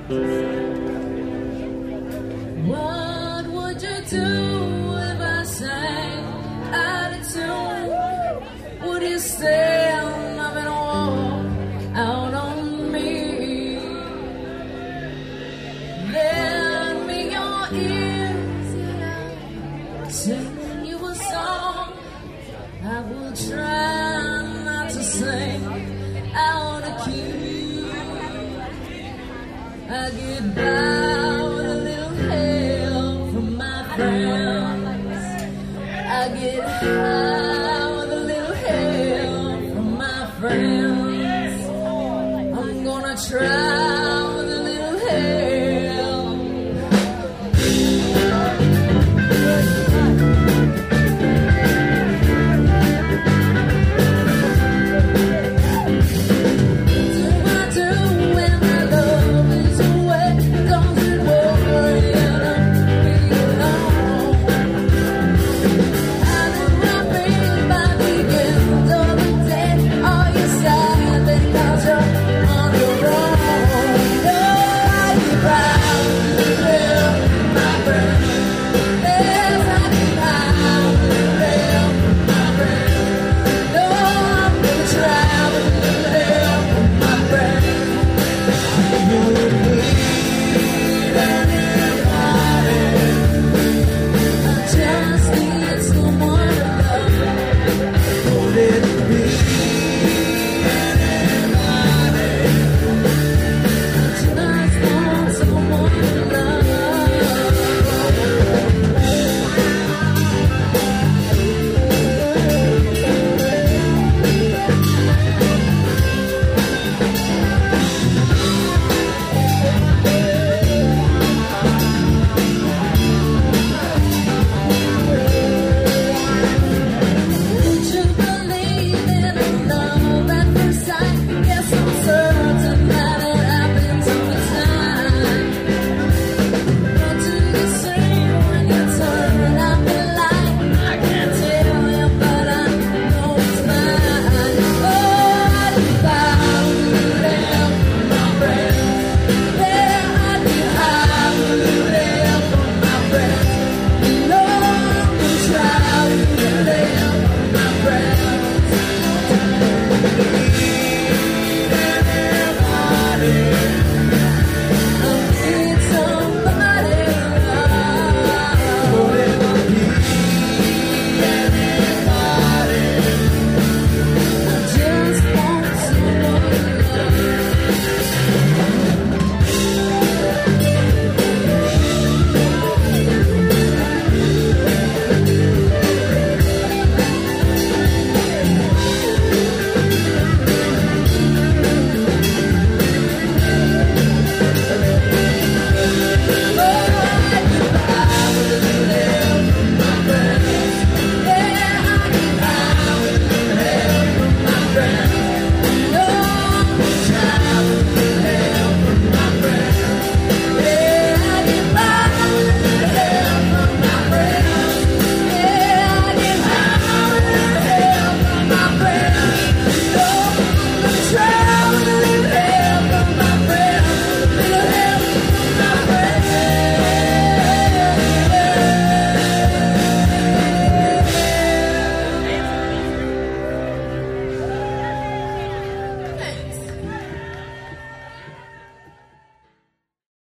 What would you do if I sang out of tune? Would you stand up and walk out on me? Lend me your ears, sing you a song. I will try not to sing out of key. I get by with a little help from my friends. I get high with a little help from my friends. I'm gonna try